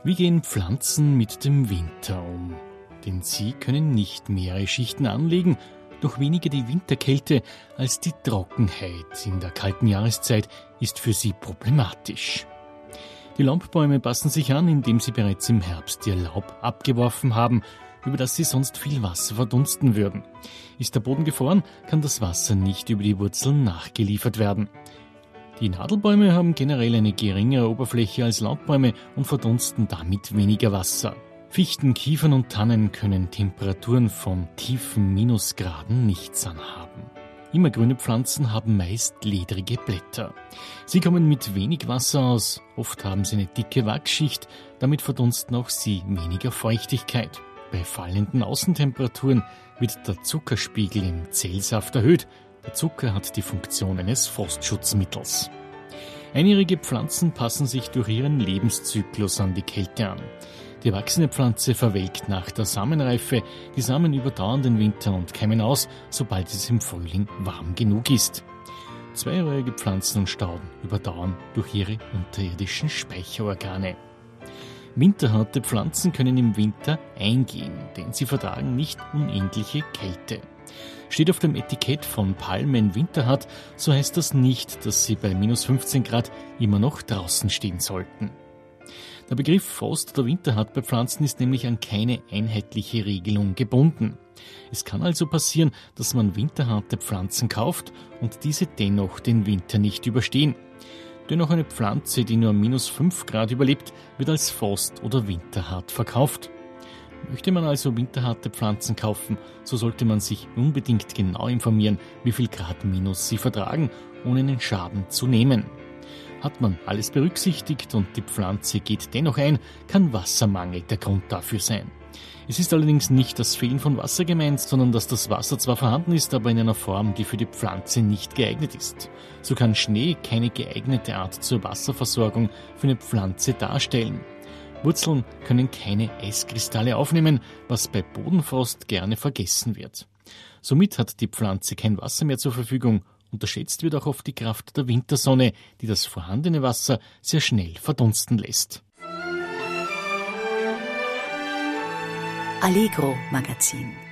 Wie gehen Pflanzen mit dem Winter um? Denn sie können nicht mehrere Schichten anlegen, doch weniger die Winterkälte als die Trockenheit in der kalten Jahreszeit ist für sie problematisch. Die Laubbäume passen sich an, indem sie bereits im Herbst ihr Laub abgeworfen haben, über das sie sonst viel Wasser verdunsten würden. Ist der Boden gefroren, kann das Wasser nicht über die Wurzeln nachgeliefert werden. Die Nadelbäume haben generell eine geringere Oberfläche als Laubbäume und verdunsten damit weniger Wasser. Fichten, Kiefern und Tannen können Temperaturen von tiefen Minusgraden nichts anhaben. Immergrüne Pflanzen haben meist ledrige Blätter. Sie kommen mit wenig Wasser aus, oft haben sie eine dicke Wachsschicht, damit verdunsten auch sie weniger Feuchtigkeit. Bei fallenden Außentemperaturen wird der Zuckerspiegel im Zellsaft erhöht. Der Zucker hat die Funktion eines Frostschutzmittels. Einjährige Pflanzen passen sich durch ihren Lebenszyklus an die Kälte an. Die erwachsene Pflanze verwelkt nach der Samenreife, die Samen überdauern den Winter und keimen aus, sobald es im Frühling warm genug ist. Zweijährige Pflanzen und Stauden überdauern durch ihre unterirdischen Speicherorgane. Winterharte Pflanzen können im Winter eingehen, denn sie vertragen nicht unendliche Kälte. Steht auf dem Etikett von Palmen winterhart, so heißt das nicht, dass sie bei minus 15 Grad immer noch draußen stehen sollten. Der Begriff Frost oder winterhart bei Pflanzen ist nämlich an keine einheitliche Regelung gebunden. Es kann also passieren, dass man winterharte Pflanzen kauft und diese dennoch den Winter nicht überstehen. Dennoch eine Pflanze, die nur minus 5 Grad überlebt, wird als Frost oder winterhart verkauft. Möchte man also winterharte Pflanzen kaufen, so sollte man sich unbedingt genau informieren, wie viel Grad minus sie vertragen, ohne einen Schaden zu nehmen. Hat man alles berücksichtigt und die Pflanze geht dennoch ein, kann Wassermangel der Grund dafür sein. Es ist allerdings nicht das Fehlen von Wasser gemeint, sondern dass das Wasser zwar vorhanden ist, aber in einer Form, die für die Pflanze nicht geeignet ist. So kann Schnee keine geeignete Art zur Wasserversorgung für eine Pflanze darstellen. Wurzeln können keine Eiskristalle aufnehmen, was bei Bodenfrost gerne vergessen wird. Somit hat die Pflanze kein Wasser mehr zur Verfügung. Unterschätzt wird auch oft die Kraft der Wintersonne, die das vorhandene Wasser sehr schnell verdunsten lässt. Allegro Magazin.